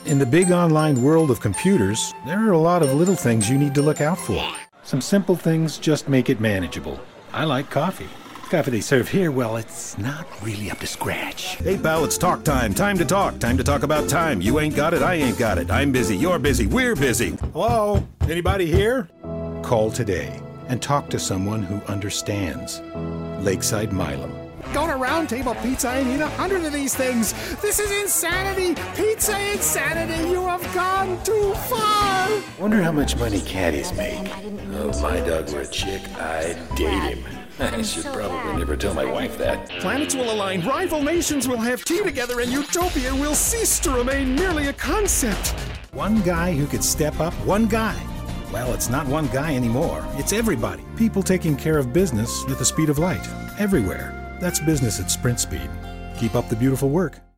In the big online world of computers, there are a lot of little things you need to look out for. Some simple things just make it manageable. I like coffee. The coffee they serve here, well, it's not really up to scratch. Hey pal, it's talk time. Time to talk. Time to talk about time. You ain't got it, I ain't got it. I'm busy, you're busy, we're busy. Hello? Anybody here? Call today and talk to someone who understands. Lakeside Milam. Go to Round Table Pizza and eat 100 of these things. This is insanity. Pizza insanity. You have gone too far. Wonder how much money caddies make. Oh, if my dog were a chick, I'd date him. I should probably never tell my wife that. Planets will align, rival nations will have tea together, and utopia will cease to remain merely a concept. One guy who could step up, one guy. Well, it's not one guy anymore. It's everybody. People taking care of business at the speed of light. Everywhere. That's business at sprint speed. Keep up the beautiful work.